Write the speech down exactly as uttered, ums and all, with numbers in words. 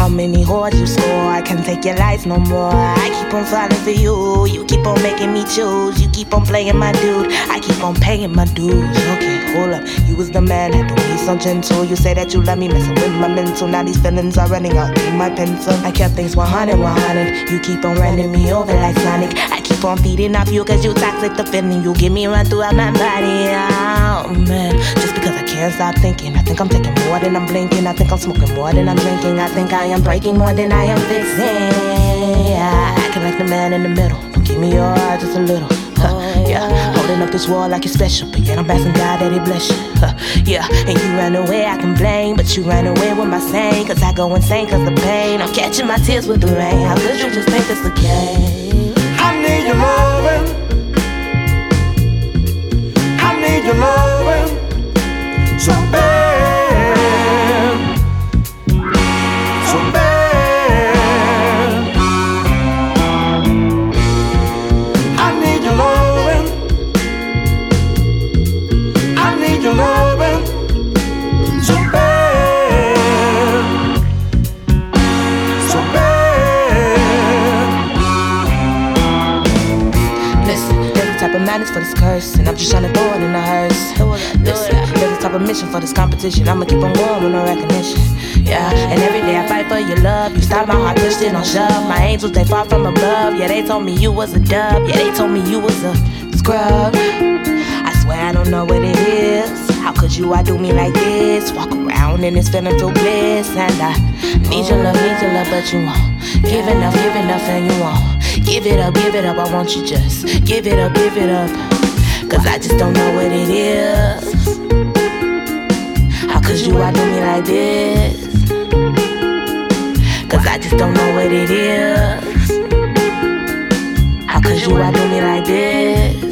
many whores you score, I can't take your lies no more. I keep on falling for you, you keep on making me choose. You keep on playing my dude, I keep on paying my dues. Okay, hold up, you was the man, had to be so gentle. You say that you love me, messing with my mental. Now these feelings are running out through my pencil. I kept things one hundred, one hundred. You keep on running me over like Sonic. I keep on feeding off you cause you toxic. The feeling you give me run throughout my body. Oh man, just because I can't stop thinking. I think I'm taking more than I'm blinking. I think I'm smoking more than I'm drinking. I think I am breaking more than I am fixing. Yeah, acting like the man in the middle. Don't give me your heart just a little. Huh, yeah, holding up this wall like you're special, but yet I'm asking God that He bless you. Huh, yeah, and you ran away, I can blame, but you ran away with my saying, cause I go insane cause the pain. I'm catching my tears with the rain. How could you just think it's the game? I need your loving. I need your loving so bad, so bad. I need your loving. I need your loving so bad, so bad. Listen, there's a type of madness for this curse, and I'm just trying to throw it in the hearse. Listen, there's a type of mission for this competition. I'ma keep on going with no recognition. Yeah, and every day I fight for your love. You stop my heart, pushed it on shove. My angels, they fall from above. Yeah, they told me you was a dub. Yeah, they told me you was a scrub. I swear I don't know what it is. How could you I do me like this? Walk around in this feeling through bliss. And I need your love, need your love, but you won't. Give enough, give enough, and you won't. Give it up, give it up, I want you just give it up, give it up. Cause I just don't know what it is. How could you I do me like this? Cause I just don't know what it is. How could you I do me like this?